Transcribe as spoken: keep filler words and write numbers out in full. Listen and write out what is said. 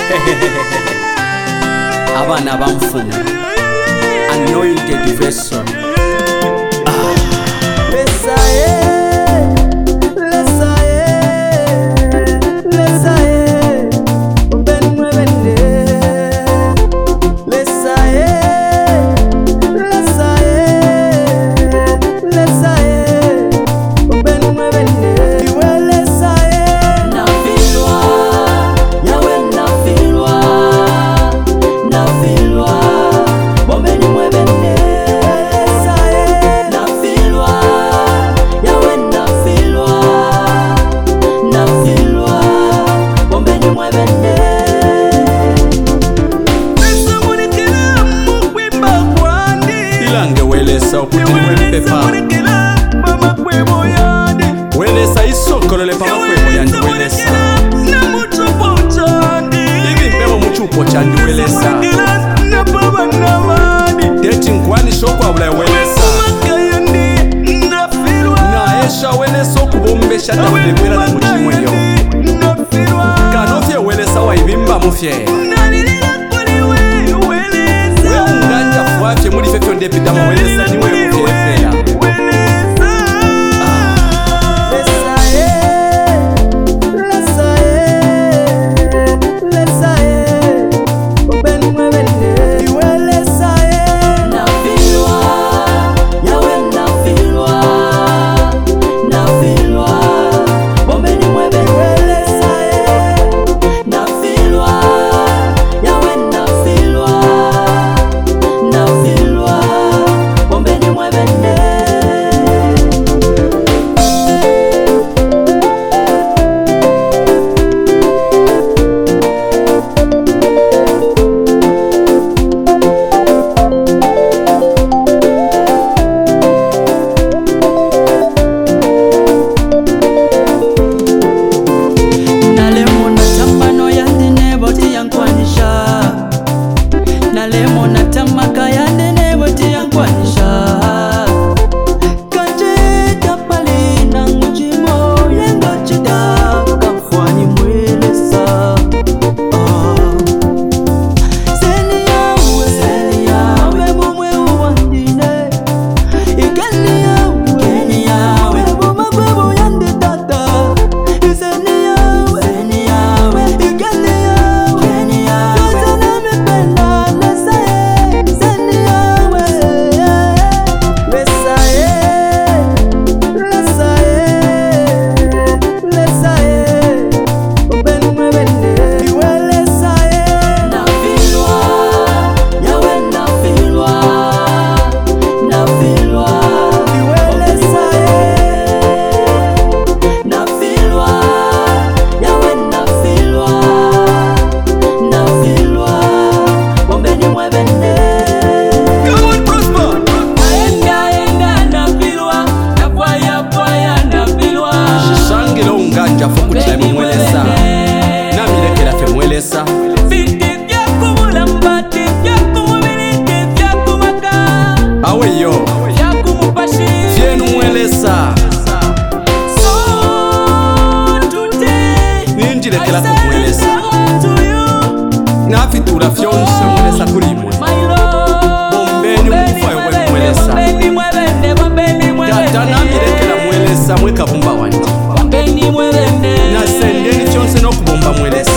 Abana bamfuna anointed vessel. Welesa isokolo le papa kwebo yandi welesa na muchupo chandi ibi mbebo muchupo chandi welesa na baba na mani dating kwani shokwa bula welesa makayandi na filwa na esha welesa okubombesha ta ulebera na muchimwe yo na filwa kanofye welesa wa ibimba mufye muri fefyo ndepita mu welesa niwe mufyefera nafitura fyonse mwelesa kulimwe bombeni mufaya we mwelesa tata namirekera mwelesa mwekabumba wanje nasendeni kyonse nokubomba mwelesa